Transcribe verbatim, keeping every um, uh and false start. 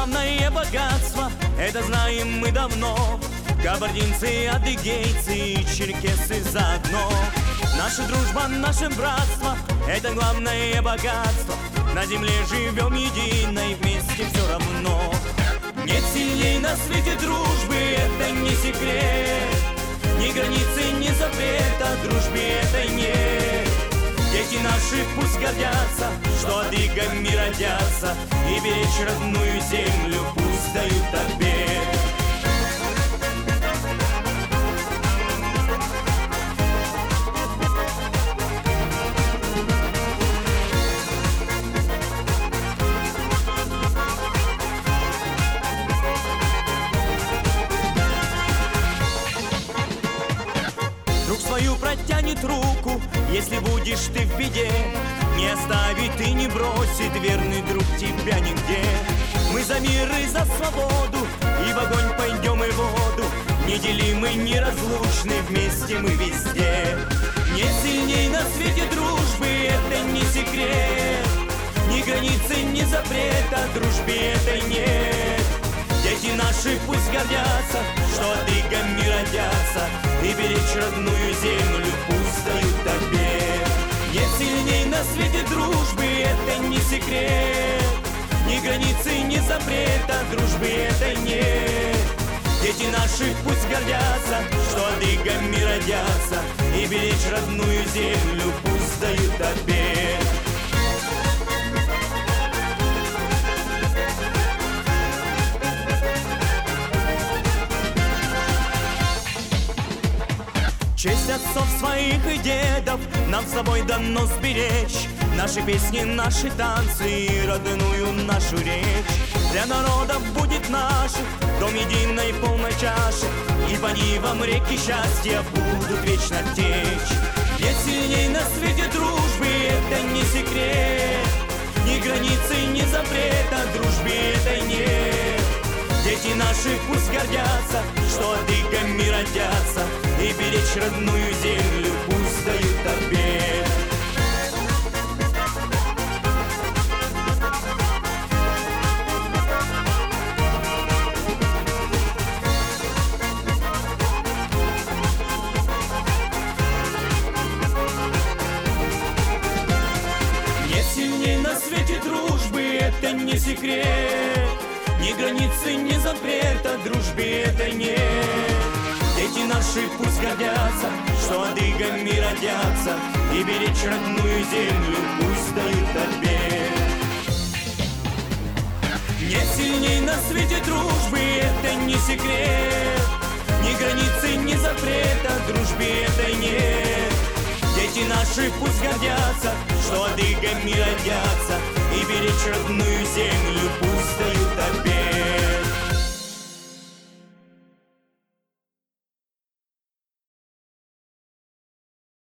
главное богатство, это знаем мы давно. Кабардинцы, адыгейцы и черкесы заодно. Наша дружба, наше братство, это главное богатство. На земле живем едино и вместе все равно. Нет сильней на свете дружбы, это не секрет. Ни границы, ни запрета, дружбе этой нет. Дети наши пусть гордятся, что адыгами родятся, и беречь родную землю пусть дают обет. Друг свою протянет руку, если будешь ты в беде. Не оставит и не бросит верный друг тебя нигде. Мы за мир и за свободу, и в огонь пойдем и в воду. Неделимы, неразлучны, вместе мы везде. Нет сильней на свете дружбы, это не секрет. Ни границы, ни запрета, дружбе этой нет. Дети наши пусть гордятся, что адыгами родятся, и беречь родную землю пусть дают обет. Нет сильней на свете дружбы, это не секрет. Ни границы, ни запрета, дружбы этой нет. Дети наши пусть гордятся, что адыгами родятся, и беречь родную землю пусть дают обет. Честь отцов своих и дедов нам с тобой дано сберечь. Наши песни, наши танцы и родную нашу речь. Для народов будет наших дом единой полной чаши, и по нивам реки счастья будут вечно течь. Нет сильней на свете дружбы, это не секрет. Ни границы, ни запрета, дружбе этой нет. Дети наши пусть гордятся, что адыгами родятся, и беречь родную землю пусть дают обет. Нет сильней на свете дружбы, это не секрет. Ни границы, ни запрета, дружбе этой нет. Дети наши пусть гордятся, что адыгами родятся, и беречь родную землю пусть дают обет. Нет сильней на свете дружбы, это не секрет. Ни границы, ни запрета, дружбе этой нет. Дети наши пусть гордятся, что адыгами родятся, и беречь родную землю пусть дают